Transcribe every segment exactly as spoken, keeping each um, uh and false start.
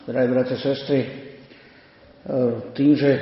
Drahí bratia, sestry, tým, že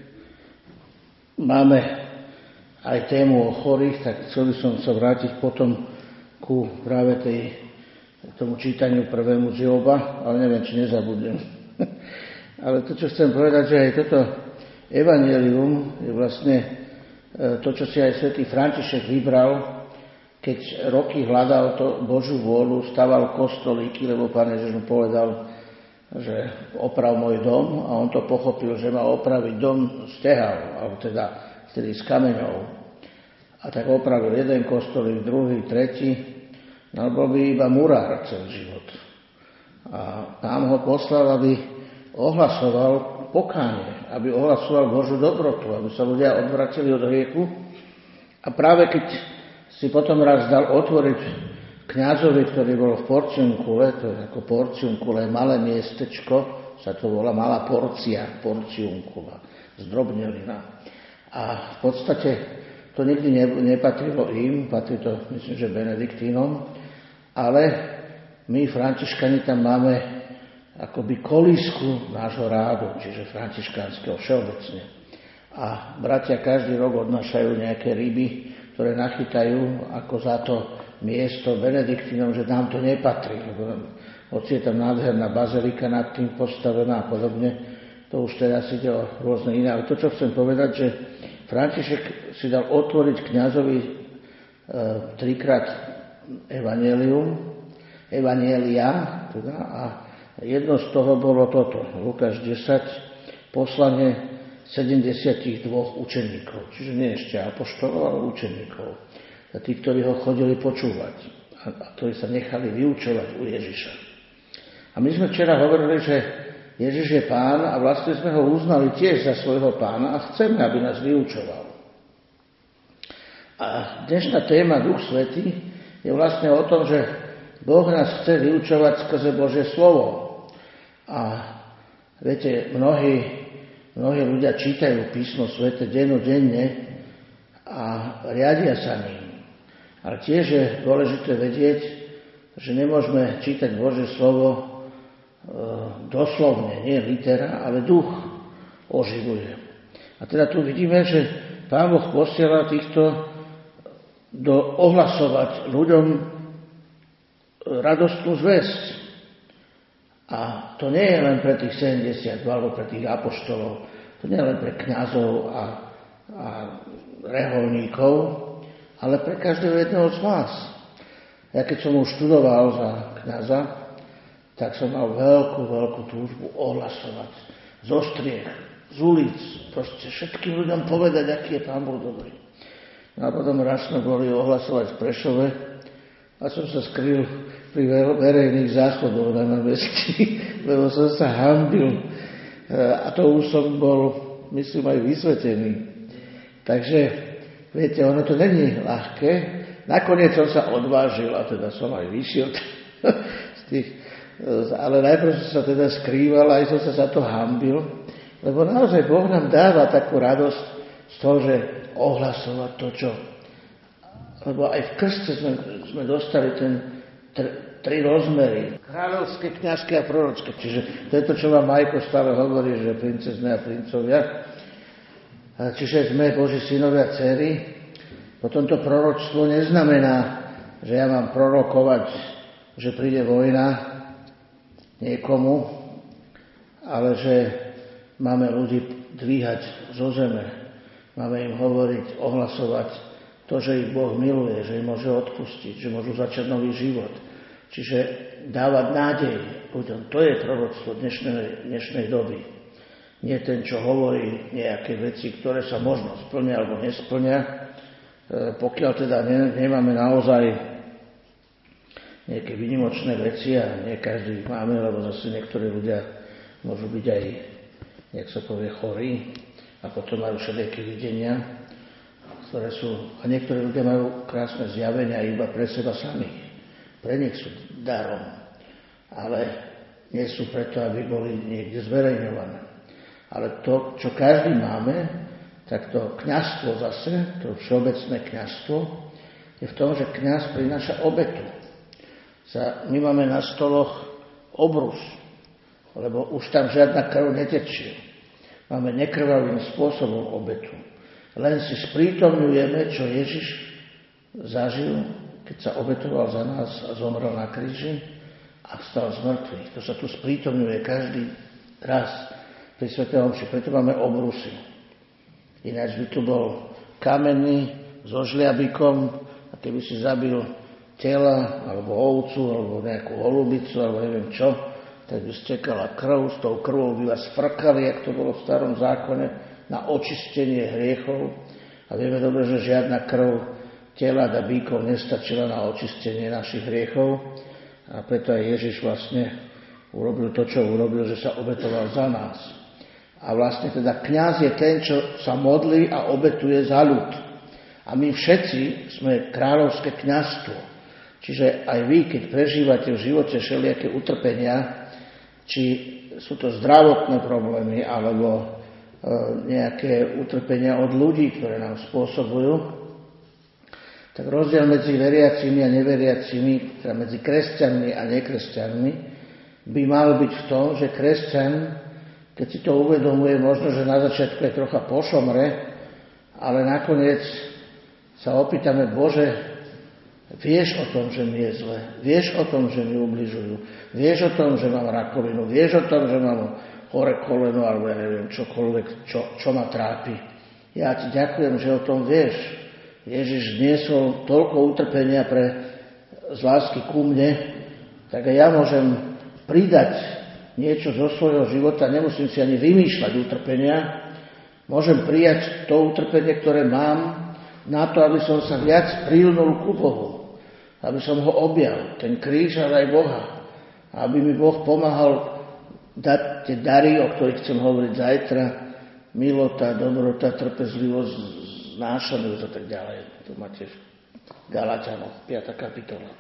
máme aj tému o chorých, tak chcel by som sa vrátiť potom ku práve tej, tomu čítaniu prvému z Joba, ale neviem, či nezabudnem. Ale to, čo chcem povedať, že aj toto evanjelium je vlastne to, čo si aj svätý František vybral, keď roky hľadal to Božiu vôľu, staval kostolíky, lebo Pán Ježiš mu povedal, že oprav môj dom, a on to pochopil, že má opraviť dom z tehál, alebo teda vtedy z kameňov. A tak opravil jeden kostolík, druhý, tretí, no bol by iba murár celý život. A Pán ho poslal, aby ohlasoval pokánie, aby ohlasoval Božiu dobrotu, aby sa ľudia odvracili od hriechu. A práve keď si potom raz dal otvoriť kňazovi, ktorý bol v Porciunkule, to je ako Porciunkule, malé miestečko, sa to volá malá porcia, Porciunkula, zdrobnelina. A v podstate to nikdy nepatrilo im, patrí to, myslím, že Benediktínom, ale my, Františkani, tam máme akoby kolísku nášho rádu, čiže františkánskeho všeobecne. A bratia každý rok odnášajú nejaké ryby, ktoré nachytajú ako za to miesto Benediktínom, že nám to nepatrí, lebo hoci je tam nádherná bazilika nad tým postavená a podobne, to už teraz ide o rôzne iné. Ale to, čo chcem povedať, že František si dal otvoriť kňazovi e, trikrát evanjelium, evanjelia, teda, a jedno z toho bolo toto, Lukáš desať, poslanie sedemdesiatdva učeníkov, čiže nie ešte apoštolov, ale učeníkov. A tí, ktorí ho chodili počúvať a ktorí sa nechali vyučovať u Ježiša. A my sme včera hovorili, že Ježiš je Pán a vlastne sme ho uznali tiež za svojho Pána a chceme, aby nás vyučoval. A dnešná téma Duch Svätý je vlastne o tom, že Boh nás chce vyučovať skrze Božie slovo. A viete, mnohí, mnohí ľudia čítajú písmo sväté dennodenne a riadia sa ním. Ale tiež je dôležité vedieť, že nemôžeme čítať Božie slovo e, doslovne, nie litera, ale duch oživuje. A teda tu vidíme, že Pán Boh posiela týchto do ohlasovať ľuďom radostnú zvesť. A to nie je len pre tých sedemdesiatdva alebo pre tých apoštolov, to nie je len pre kňazov a, a reholníkov, ale pre každého jedného z vás. Ja keď som už študoval za kňaza, tak som mal veľkú, veľkú túžbu ohlasovať zo striech, z ulic, proste všetkým ľuďom povedať, aký je Pán Boh dobrý. No a potom raz sme boli ohlasovať v Prešove a som sa skryl pri verejných záchodoch na námestí, lebo som sa hanbil. A to už som bol, myslím, aj vysvetený. Takže viete, ono to není ľahké. Nakoniec som sa odvážil a teda som aj vyšiel z tých, ale najprv som sa teda skrýval a aj som sa za to hanbil, lebo naozaj Boh nám dáva takú radosť z toho, že ohlasovať to, čo. Lebo aj v krste sme, sme dostali ten tr- tri rozmery. Kráľovské, kňazské a prorocké. Čiže to je to, čo vám Majko stále hovorí, že princezné a princovia. Čiže sme Boží synovia a dcery. Potom to proroctvo neznamená, že ja mám prorokovať, že príde vojna niekomu, ale že máme ľudí dvíhať zo zeme. Máme im hovoriť, ohlasovať to, že ich Boh miluje, že im môže odpustiť, že môžu začať nový život. Čiže dávať nádej ľuďom. To je proroctvo dnešnej, dnešnej doby. Nie ten, čo hovorí nejaké veci, ktoré sa možno splnia alebo nesplnia, e, pokiaľ teda ne, nemáme naozaj nejaké výnimočné veci a nie každý ich máme, lebo zase niektorí ľudia môžu byť aj, jak sa povie, chorí a potom majú všelijaké videnia, ktoré sú, a niektorí ľudia majú krásne zjavenia iba pre seba samých. Pre nich sú darom, ale nie sú preto, aby boli niekde zverejňované. Ale to, čo každý máme, tak to kňazstvo zase, to všeobecné kňazstvo, je v tom, že kňaz prináša obetu. My máme na stoloch obrus. lebo už tam žiadna krv netečie. Máme nekrvavým spôsobom obetu. Len si sprítomňujeme, čo Ježiš zažil, keď sa obetoval za nás a zomrel na kríži a vstal z mŕtvych. To sa tu sprítomňuje každý raz pri svätej omši. Preto máme obrusy. Ináč by tu bol kamenný so žliabikom a keby si zabil tela, alebo ovcu, alebo nejakú holubicu, alebo neviem čo, tak by stekala krv, s tou krvou by vás frkali, jak to bolo v starom zákone, na očistenie hriechov. A vieme dobre, že žiadna krv tela a bíkov nestačila na očistenie našich hriechov. A preto aj Ježiš vlastne urobil to, čo urobil, že sa obetoval za nás. A vlastne teda kňaz je ten, čo sa modlí a obetuje za ľud. A my všetci sme kráľovské kňazstvo. Čiže aj vy, keď prežívate v živote všelijaké utrpenia, či sú to zdravotné problémy, alebo e, nejaké utrpenia od ľudí, ktoré nám spôsobujú, tak rozdiel medzi veriacimi a neveriacimi, teda medzi kresťanmi a nekresťanmi, by mal byť v tom, že kresťan, keď si to uvedomuje, možno, že na začiatku je trocha pošomre, ale nakoniec sa opýtame, Bože, vieš o tom, že mi je zle, vieš o tom, že mi ubližujú, vieš o tom, že mám rakovinu, vieš o tom, že mám hore koleno, alebo ja neviem, čokoľvek, čo, čo ma trápi. Ja ti ďakujem, že o tom vieš. Ježiš niesol toľko utrpenia pre z lásky ku mne, tak aj ja môžem pridať niečo zo svojho života, nemusím si ani vymýšľať utrpenia, môžem prijať to utrpenie, ktoré mám, na to, aby som sa viac prilnul ku Bohu. Aby som ho objal, ten kríž, ale aj Boha. Aby mi Boh pomáhal dať tie dary, o ktorých chcem hovoriť zajtra, milota, dobrota, trpezlivosť, znášanlivosť a tak ďalej. To máte v Galatianoch, piata kapitola.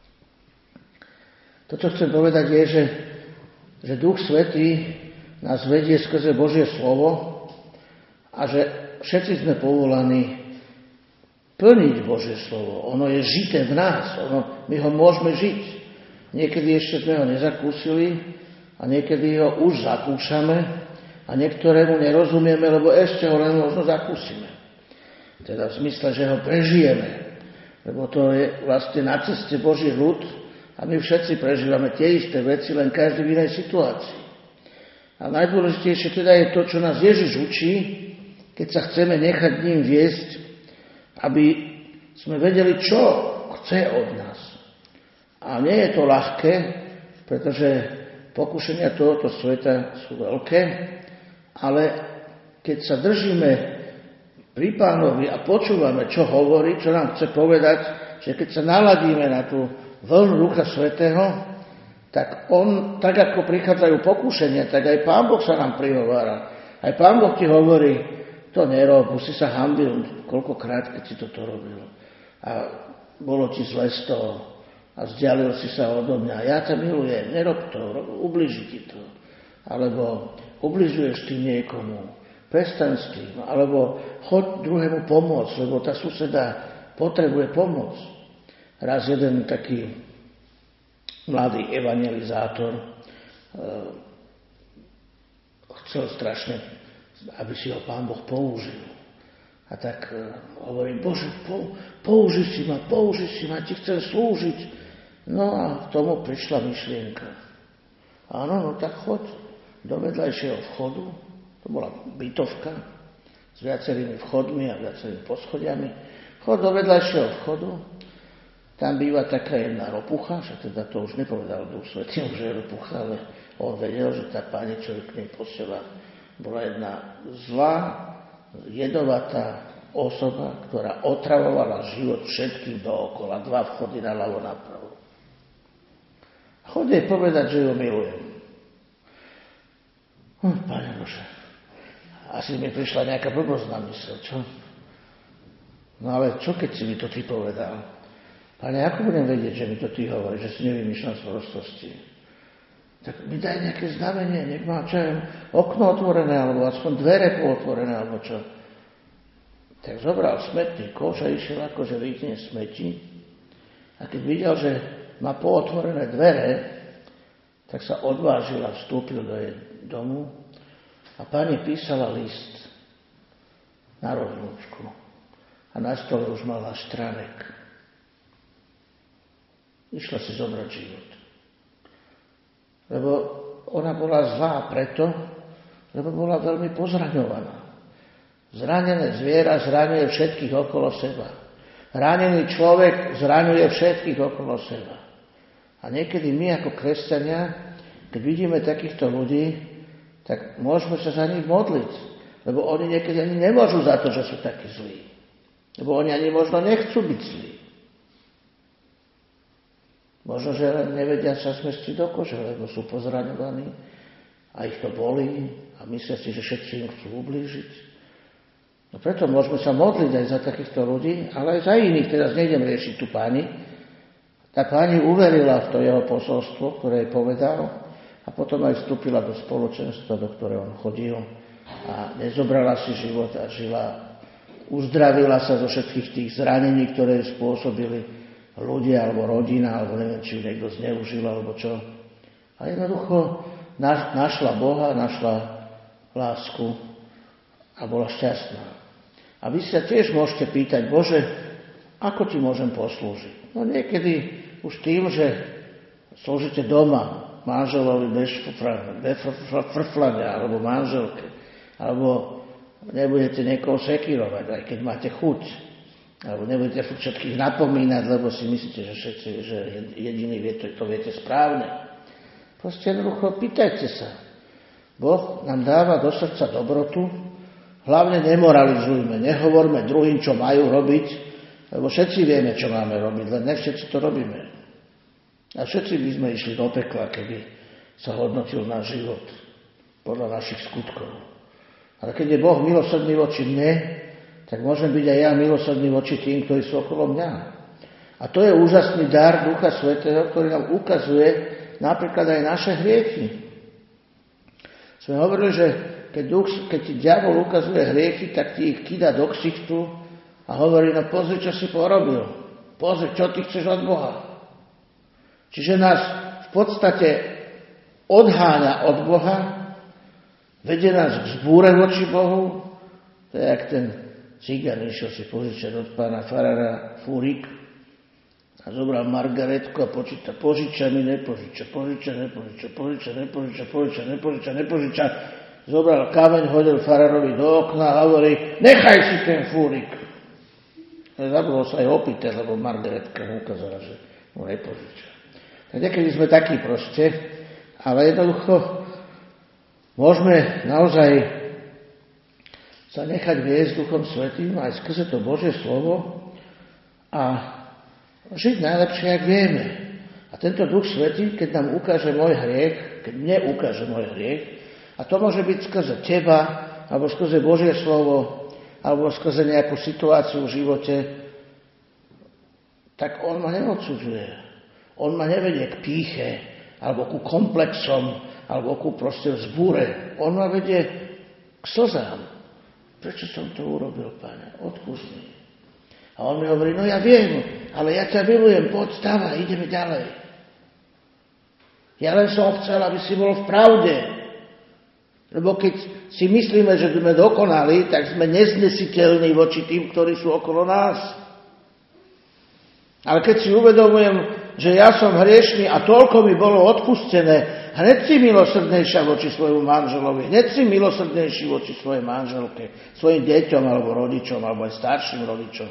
To, čo chcem povedať, je, že, že Duch Svätý nás vedie skrze Božie slovo a že všetci sme povolaní plniť Božie slovo. Ono je žité v nás. Ono, my ho môžeme žiť. Niekedy ešte sme ho nezakúsili a niekedy ho už zakúšame a niektorému nerozumieme, lebo ešte ho len možno zakúsime. Teda v zmysle, že ho prežijeme. Lebo to je vlastne na ceste Boží ľud a my všetci prežívame tie isté veci, len každý v inej situácii. A najdôležitejšie teda je to, čo nás Ježiš učí, keď sa chceme nechať ním viesť, aby sme vedeli, čo chce od nás. A nie je to ľahké, pretože pokušenia tohoto sveta sú veľké, ale keď sa držíme pri Pánovi a počúvame, čo hovorí, čo nám chce povedať, že keď sa naladíme na tú vlnu Ducha Svätého, tak on, tak ako prichádzajú pokušenia, tak aj Pán Boh sa nám prihovára. Aj Pán Boh ti hovorí, to nerob, už si sa hanbil koľkokrát, keď si toto robil. A bolo ti zle z toho. A vzdialil si sa odo mňa. Ja ťa milujem, nerob to, ubliží ti to. Alebo ubližuješ ty niekomu, prestaň s tým. Alebo choď druhému pomôcť, lebo tá suseda potrebuje pomoc. Raz jeden taký mladý evangelizátor e, chcel strašne, aby si ho Pán Boh použil. A tak uh, hovorí, Bože, po, použi si ma, použi si ma, ti chcem slúžiť. No a k tomu prišla myšlienka. Áno, no tak choď do vedľajšieho vchodu, to bola bytovka s viacerými vchodmi a viacerými poschodiami. Choď do vedľajšieho vchodu, tam býva taká jedna ropucha, že teda to už nepovedal Duch Svätý, že je ropucha, ale on vedel, že tá pani, čo k nej posiela, bola jedna zlá, jedovatá osoba, ktorá otravovala život všetkým dookola. Dva vchody na ľavo napravo. Choď jej povedať, že ju milujem. Hm, Pane Bože, asi mi prišla nejaká blbosť na mysel, čo? No ale čo, keď si mi to ty povedal? Pane, ako budem vedieť, že mi to ty hovorí, že si nevymýšľam z prostosti? Tak mi daj nejaké znamenie, nech má čo, okno otvorené, alebo aspoň dvere pootvorené, alebo čo. Tak zobral smetný koš a išiel akože vykne smeti. A keď videl, že má pootvorené dvere, tak sa odvážila, vstúpil do jej domu a pani písala list na rozlúčku. A na stole už mala štránek. Išla si zobrať život. Lebo ona bola zlá preto, lebo bola veľmi pozraňovaná. Zranené zviera zraňuje všetkých okolo seba. Ranený človek zraňuje všetkých okolo seba. A niekedy my ako kresťania, keď vidíme takýchto ľudí, tak môžeme sa za nich modliť. Lebo oni niekedy ani nemôžu za to, že sú takí zlí. Lebo oni ani možno nechcú byť zlí. Možno, že nevedia sa zmestiť do kože, lebo sú pozraňovaní a ich to bolí a myslia si, že všetci im chcú ublížiť. No preto môžeme sa modliť aj za takýchto ľudí, ale aj za iných. Teraz nejdem riešiť tú pani. Tá pani uverila v to jeho posolstvo, ktoré jej povedal a potom aj vstúpila do spoločenstva, do ktorého on chodil a nezobrala si život a žila, uzdravila sa zo všetkých tých zranení, ktoré spôsobili ľudia, alebo rodina, alebo neviem, či ju niekto zneužil, alebo čo. A jednoducho našla Boha, našla lásku a bola šťastná. A vy sa tiež môžete pýtať, Bože, ako ti môžem poslúžiť? No niekedy už tým, že slúžite doma, manželovi bez frflania, alebo manželke, alebo nebudete niekoho sekírovať, aj keď máte chuť. Alebo nebudete všetkých napomínať, lebo si myslíte, že, všetci, že jediný vie, to, to viete správne. Proste jednoducho pýtajte sa. Boh nám dáva do srdca dobrotu, hlavne nemoralizujme, nehovorme druhým, čo majú robiť, lebo všetci vieme, čo máme robiť, len ne všetci to robíme. A všetci by sme išli do pekla, keby sa hodnotil náš život podľa našich skutkov. Ale keď je Boh milosrdný voči mne, tak môžem byť aj ja milosrdný voči tým, ktorí sú okolo mňa. A to je úžasný dar Ducha Svätého, ktorý nám ukazuje napríklad aj naše hriechy. Sme hovorili, že keď, duch, keď ti diabol ukazuje hriechy, tak ti ich kýda do ksichtu a hovorí, no pozri, čo si porobil. Pozri, čo ty chceš od Boha. Čiže nás v podstate odháňa od Boha, vedie nás k zbúre voči Bohu. To je jak ten cigán išiel si požičať od pána farára fúrik a zobral margaretku a počíta, požiča mi, nepožiča, požiča, nepožiča, požiča, nepožiča, požiča, nepožiča, nepožiča. Zobral kameň, hodil farárovi do okna a hovorí, nechaj si ten fúrik. Zabudol sa aj opýtať, lebo margaretka mu ukázala, že mu nepožiča. Tak niekedy sme takí proste, ale jednoducho môžeme naozaj sa nechať viesť Duchom Svätým aj skrze to Božie slovo a žiť najlepšie, jak vieme. A tento Duch Svätý, keď nám ukáže môj hriech, keď mne ukáže môj hriech, a to môže byť skrze teba, alebo skrze Božie slovo, alebo skrze nejakú situáciu v živote, tak on ma neodsudzuje. On ma nevedie k pýche, alebo ku komplexom, alebo ku proste vzbúre. On ma vedie k slzám. Prečo som to urobil, Pane? Odpusť mi. A on mi hovorí, no ja viem, ale ja ťa milujem, poď, stávaj, ideme ďalej. Ja len som chcel, aby si bol v pravde. Lebo keď si myslíme, že sme dokonali, tak sme neznesiteľní voči tým, ktorí sú okolo nás. Ale keď si uvedomujem, že ja som hriešný a toľko mi bolo odpustené, hneď si milosrdnejšia voči svojmu manželovi, hneď si milosrdnejší voči svojej manželke, svojim deťom alebo rodičom, alebo aj starším rodičom,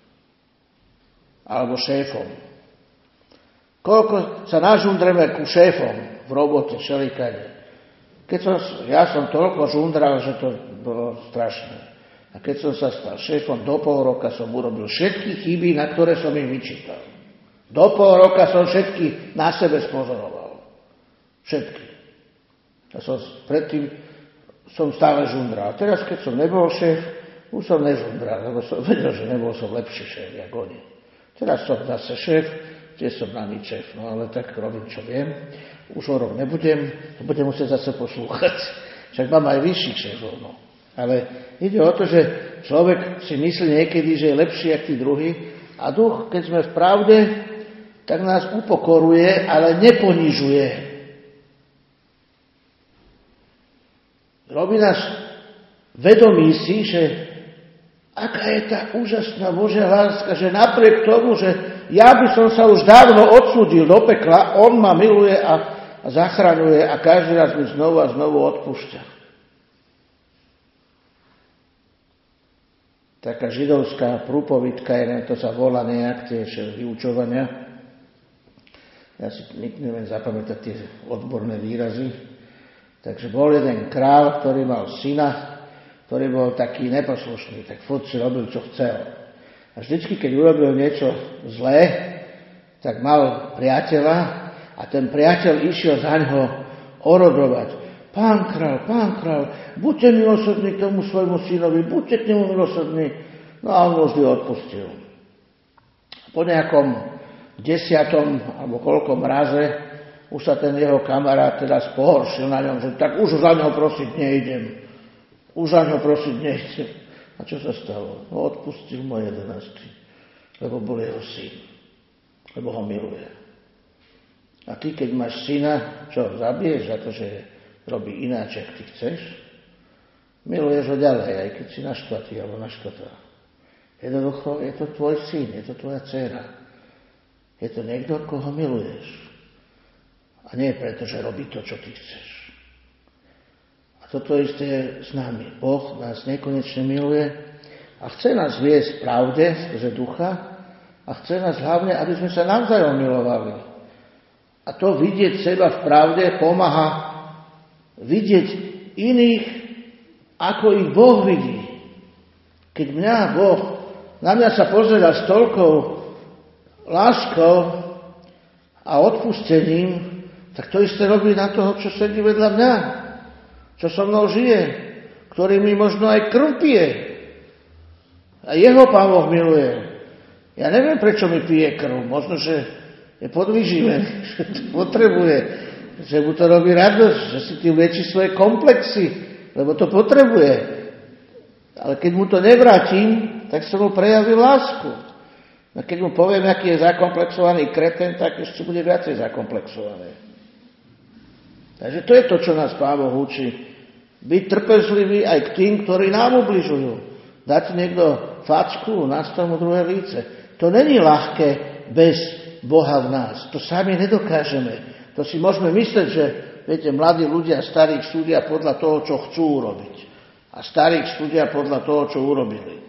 alebo šéfom. Koľko sa nažundreme ku šéfom v robote, všelikade. Keď som, ja som toľko žundral, že to bolo strašné. A keď som sa stal šéfom, do pol roka som urobil všetky chyby, na ktoré som im vyčítal. Do pol roka som všetky na sebe spozoroval. Všetky. A som predtým som stále žundral. A teraz, keď som nebol šéf, už som nežundral, lebo som vedel, že nebol som lepší šéf, jak oni. Teraz som zase šéf, tiež som na nič šéf, no ale tak robím, čo viem. Už o rok nebudem, budem musieť zase poslúchať. Však mám aj vyšších šéfov, no. Ale ide o to, že človek si myslí niekedy, že je lepší ako tí druhí a duch, keď sme v pravde, tak nás upokoruje, ale neponižuje. robí nás vedomí si, že aká je tá úžasná Božia láska, že napriek tomu, že ja by som sa už dávno odsúdil do pekla, on ma miluje a, a zachraňuje a každý raz mi znovu a znovu odpúšťa. Taká židovská prúpovidka, je, to sa volá nejak tie vyučovania. Ja si neviem zapamätať tie odborné výrazy. Takže bol jeden kráľ, ktorý mal syna, ktorý bol taký neposlušný, tak furt si robil, čo chcel. A vždycky, keď urobil niečo zlé, tak mal priateľa a ten priateľ išiel za ňoho orodovať. Pán kráľ, pán kráľ, buďte milosrdní k tomu svojmu synovi, buďte k nemu milosrdní. No a on ho vždy odpustil. Po nejakom desiatom alebo koľkom raze už sa ten jeho kamarát teraz pohoršil na ňom, že tak už za ňoho prosiť nejdem. Už za ňoho prosiť nejdem. A čo sa stalo? No odpustil mu jedenásty, lebo bol jeho syn. Lebo ho miluje. A ty, keď máš syna, čo, zabiješ za to, že robí ináč, ak ty chceš? Miluješ ho ďalej, aj keď si naštvatý alebo naštvatá. Jednoducho, je to tvoj syn, je to tvoja dcéra. Je to niekto, koho miluješ. A nie preto, že robí to, čo ty chceš. A toto isté je s nami. Boh nás nekonečne miluje a chce nás viesť v pravde, skrze ducha, a chce nás hlavne, aby sme sa navzájom milovali. A to vidieť seba v pravde pomáha vidieť iných, ako ich Boh vidí. Keď mňa Boh, na mňa sa pozerá s toľkou láskou a odpustením, tak to isté robí na toho, čo sedí vedľa mňa, čo so mnou žije, ktorý mi možno aj krv pije. A jeho Pán Boh miluje. Ja neviem, prečo mi pije krv. Možno, že je podvyživený, že to potrebuje, že mu to robí radosť, že si tým lieči svoje komplexy, lebo to potrebuje. Ale keď mu to nevrátim, tak som mu prejavil lásku. A keď mu poviem, aký je zakomplexovaný kreten, tak ešte bude viacej zakomplexovaný. Takže to je to, čo nás Pán Boh učí. Byť trpezlivý aj k tým, ktorí nám ubližujú. Dať niekto facku, nastav mu druhé líce. To není ľahké bez Boha v nás. To sami nedokážeme. To si môžeme myslieť, že viete, mladí ľudia starých súdia podľa toho, čo chcú urobiť. A starých súdia podľa toho, čo urobili.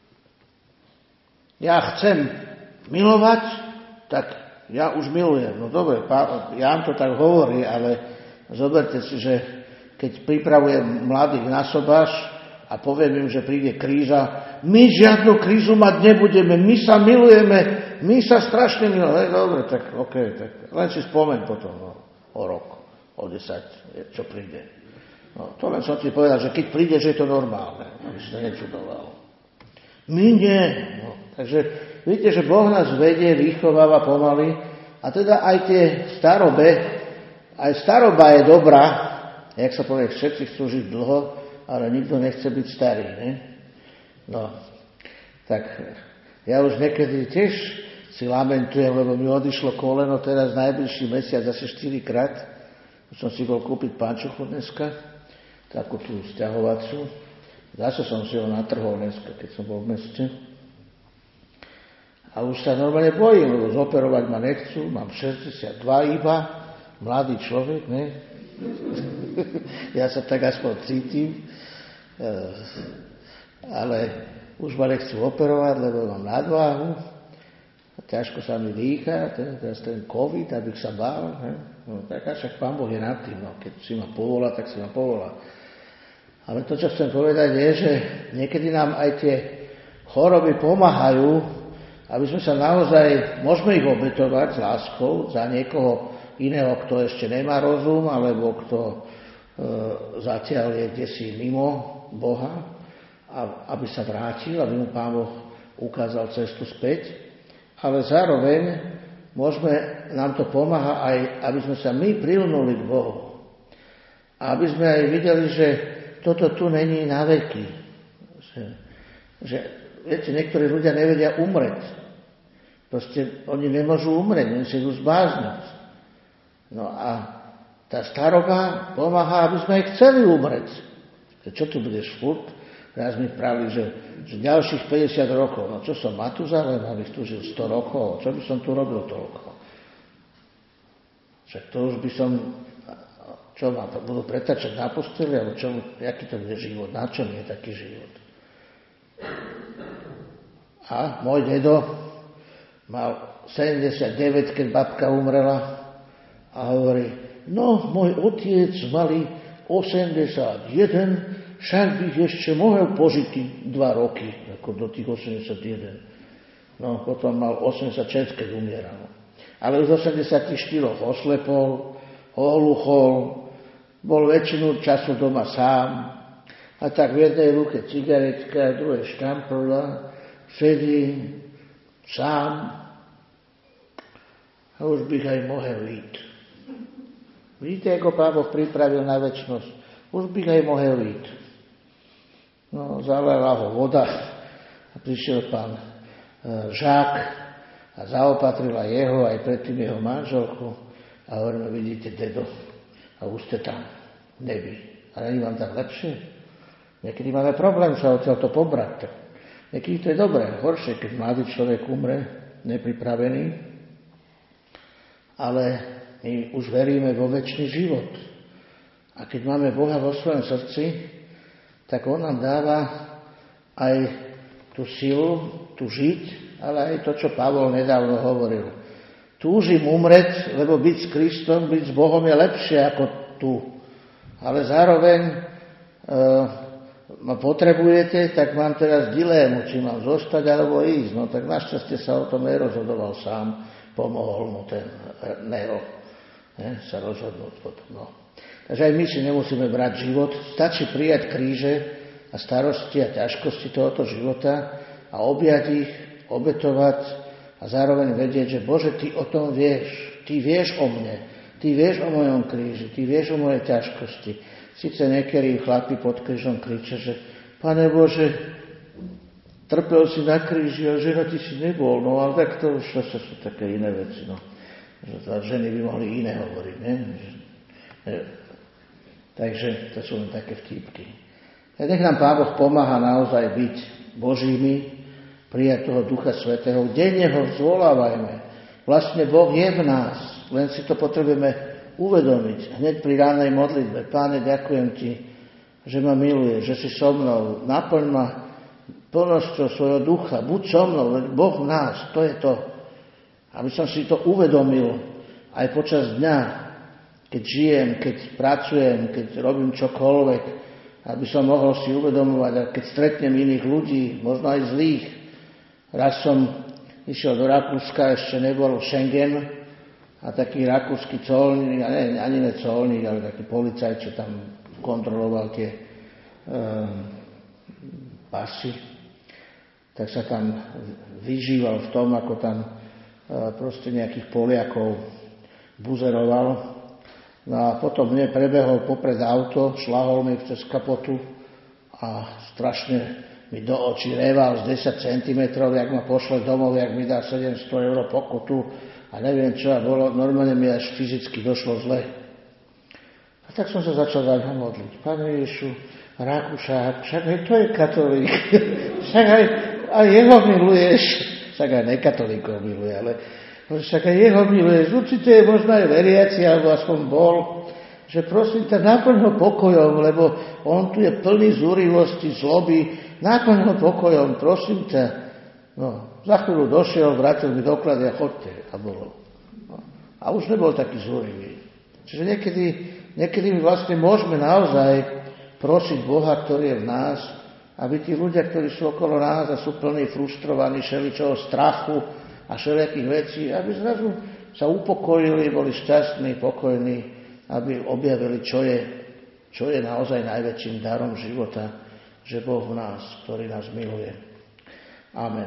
Ja chcem milovať, tak ja už milujem. No dobre, Ján to tak hovorí, ale zoberte si, že keď pripravujem mladých na sobáš a poviem im, že príde kríza, my žiadnu krízu mať nebudeme, my sa milujeme, my sa strašne milujeme. Dobre, tak okej, okay, tak len si spomeň potom no, o rok, o desať, čo príde. No, to len som ti povedal, že keď príde, že je to normálne, aby si sa nečudoval. My nie. No, takže vidíte, že Boh nás vedie, vychováva pomaly a teda aj tie starobe, aj staroba je dobrá, jak sa povie, všetci chcú žiť dlho, ale nikto nechce byť starý, ne? No, tak ja už niekedy tiež si lamentujem, lebo mi odišlo koleno teraz najbližší mesiac asi štyrikrát. Už som si bol kúpiť pančuchu dneska, takú tú sťahovaciu. Zase som si ho natrhol dneska, keď som bol v meste. A už sa normálne bojím, lebo zoperovať ma nechcú, mám šesťdesiatdva iba, mladý človek, ne? Ja sa tak aspoň cítim, ale už ma nechcú operovať, lebo mám nadváhu, ťažko sa mi dýcha, teraz ten COVID, abych sa bál, ne? No, tak však Pán Boh je nad tým, no, keď si ma povolá, tak si ma povolá. Ale to, čo chcem povedať, je, že niekedy nám aj tie choroby pomáhajú, aby sme sa naozaj, môžeme ich obetovať s láskou za niekoho iného, kto ešte nemá rozum, alebo kto e, zatiaľ je kdesi mimo Boha, a, aby sa vrátil, aby mu Pán Boh ukázal cestu späť. Ale zároveň môžeme, nám to pomáha aj, aby sme sa my prilnuli k Bohu. A aby sme aj videli, že toto tu není na veky. Že, že viete, niektorí ľudia nevedia umreť. Proste oni nemôžu umrieť, oni sa idú zbázniť. No a tá staroba pomáha, aby sme aj chceli umreť. Čo tu budeš furt? Raz mi pravili, že, že ďalších päťdesiat rokov. No čo som Matuzalem, abych tu žil sto rokov? Čo by som tu robil toľko? Však to už by som... Čo ma budú pretačať na posteli? Alebo čo, aký to bude život? Na čom je taký život? A môj dedo mal sedemdesiatdeväť, keď babka umrela a hovorí, no, môj otec mali osemdesiatjeden, však bych ešte mohol požiť dva roky, ako do tých osemdesiatjeden. No, potom mal osemdesiatšesť, keď umieral. Ale už v osemdesiatštyri oslepol, ohluchol, bol väčšinu času doma sám a tak v jednej ruke cigaretka, v druhej štamprla, sedí sám a už bych aj mohol ísť. Vidíte, ako Pán Boh pripravil na večnosť? Už bych aj mohol ísť. No, zalela ho voda a prišiel pán e, Žák a zaopatrila jeho aj predtým jeho manželku a hovoríme, vidíte, dedo, a už ste tam v nebi. A není vám tak lepšie? Niekedy máme problém sa odtiaľ to pobrať. Niekedy to je dobré, horšie, keď mladý človek umre, nepripravený, ale my už veríme vo večný život. A keď máme Boha vo svojom srdci, tak On nám dáva aj tú silu, tu žiť, ale aj to, čo Pavol nedávno hovoril. Túžim umreť, lebo byť s Kristom, byť s Bohom je lepšie ako tu. Ale zároveň e, ma potrebujete, tak mám teraz dilému, či mám zostať alebo ísť. No tak našťastie sa o tom nerozhodoval sám, pomohol mu ten Nero ne, sa rozhodnúť potom. No. Takže aj my si nemusíme brať život, stačí prijať kríže a starosti a ťažkosti tohoto života a objať ich, obetovať a zároveň vedieť, že Bože, Ty o tom vieš, Ty vieš o mne, Ty vieš o mojom kríži, Ty vieš o mojej ťažkosti. Sice niektorí chlapi pod krížom kričia, že Pane Bože, trpel si na kríži a žena Ty si nebol, no ale tak to už to sú také iné veci, no. Ženy by mohli iné hovoriť, ne? Takže to sú len také vtípky. A nech nám Pán Boh pomáha naozaj byť Božími, prijať toho Ducha Svätého. Denne ho zvolávajme. Vlastne Boh je v nás, len si to potrebujeme uvedomiť. Hneď pri ránej modlitbe. Páne, ďakujem Ti, že ma miluješ, že si so mnou. Naplň ma plnosťou svojho ducha. Buď so mnou, len Boh v nás. To je to. Aby som si to uvedomil aj počas dňa, keď žijem, keď pracujem, keď robím čokoľvek, aby som mohol si uvedomovať, a keď stretnem iných ľudí, možno aj zlých. Raz som išiel do Rakúska, ešte nebol Schengen, a taký rakúsky colník, ne, ani ne colník, ale taký policajt, čo tam kontroloval tie e, pasy, tak sa tam vyžíval v tom, ako tam e, proste nejakých Poliakov buzeroval. No a potom mne prebehol popred auto, šlahol mi cez kapotu a strašne mi do očí reval z desať centimetrov, jak ma pošle domov, jak mi dá sedemsto eur pokutu a neviem čo, a bolo, normálne mi až fyzicky došlo zle. A tak som sa začal za ňa modliť. Pane Ježišu, Rakúšák, však aj to je katolík, však aj, aj jeho miluješ, však aj nekatolíkov miluje, ale však aj jeho miluješ, určite je možno aj veriaci, alebo aspoň bol, že prosím ťa, naplň ho pokojom, lebo on tu je plný zúrivosti, zloby, naplň ho pokojom, prosím ťa. No, za chvíľu došiel, vrátil mi doklady a chodte. A bolo. No, a už nebol taký zúrivý. Čiže niekedy, niekedy my vlastne môžeme naozaj prosiť Boha, ktorý je v nás, aby tí ľudia, ktorí sú okolo nás a sú plní frustrovaní, všeličoho strachu a všelijakých vecí, aby zrazu sa upokojili, boli šťastní, pokojní, aby objavili, čo je, čo je naozaj najväčším darom života, že Boh v nás, ktorý nás miluje. Amen.